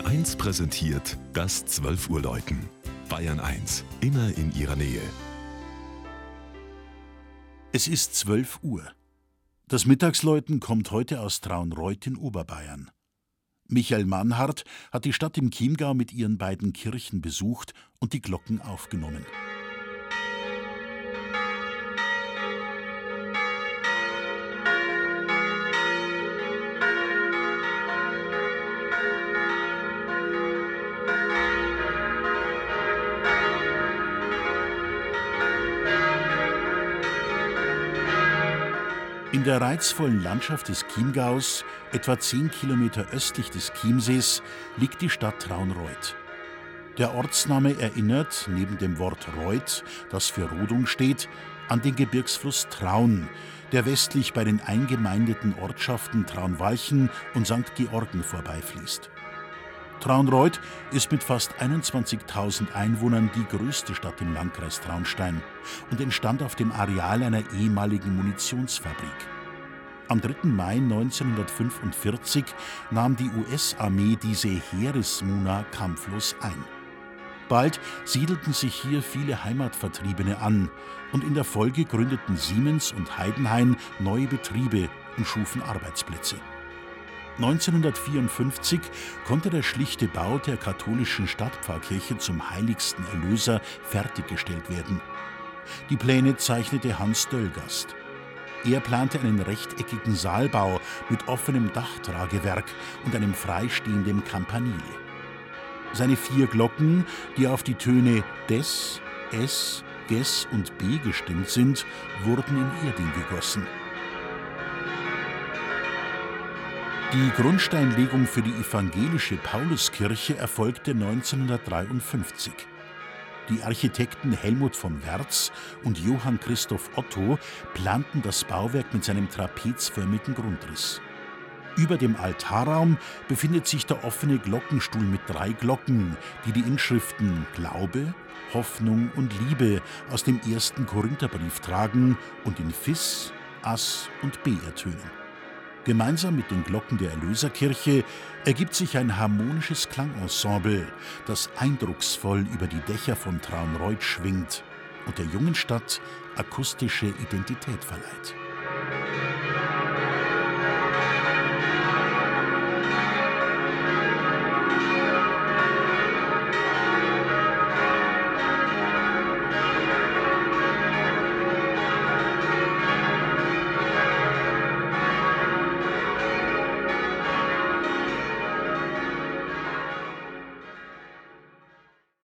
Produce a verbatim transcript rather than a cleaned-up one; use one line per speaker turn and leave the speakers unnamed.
eins präsentiert das zwölf Uhr Läuten. Bayern eins, immer in ihrer Nähe.
Es ist zwölf Uhr. Das Mittagsläuten kommt heute aus Traunreut in Oberbayern. Michael Mannhardt hat die Stadt im Chiemgau mit ihren beiden Kirchen besucht und die Glocken aufgenommen. In der reizvollen Landschaft des Chiemgaus, etwa zehn Kilometer östlich des Chiemsees, liegt die Stadt Traunreut. Der Ortsname erinnert, neben dem Wort Reuth, das für Rodung steht, an den Gebirgsfluss Traun, der westlich bei den eingemeindeten Ortschaften Traunwalchen und Sankt Georgen vorbeifließt. Traunreut ist mit fast einundzwanzigtausend Einwohnern die größte Stadt im Landkreis Traunstein und entstand auf dem Areal einer ehemaligen Munitionsfabrik. Am dritten Mai neunzehnhundertfünfundvierzig nahm die U S-Armee diese Heeresmuna kampflos ein. Bald siedelten sich hier viele Heimatvertriebene an und in der Folge gründeten Siemens und Heidenhain neue Betriebe und schufen Arbeitsplätze. neunzehnhundertvierundfünfzig konnte der schlichte Bau der katholischen Stadtpfarrkirche zum Heiligsten Erlöser fertiggestellt werden. Die Pläne zeichnete Hans Döllgast. Er plante einen rechteckigen Saalbau mit offenem Dachtragewerk und einem freistehenden Campanile. Seine vier Glocken, die auf die Töne Des, Es, Ges und B gestimmt sind, wurden in Erding gegossen. Die Grundsteinlegung für die evangelische Pauluskirche erfolgte neunzehnhundertdreiundfünfzig. Die Architekten Helmut von Werz und Johann Christoph Otto planten das Bauwerk mit seinem trapezförmigen Grundriss. Über dem Altarraum befindet sich der offene Glockenstuhl mit drei Glocken, die die Inschriften Glaube, Hoffnung und Liebe aus dem ersten Korintherbrief tragen und in Fis, As und B ertönen. Gemeinsam mit den Glocken der Erlöserkirche ergibt sich ein harmonisches Klangensemble, das eindrucksvoll über die Dächer von Traunreut schwingt und der jungen Stadt akustische Identität verleiht.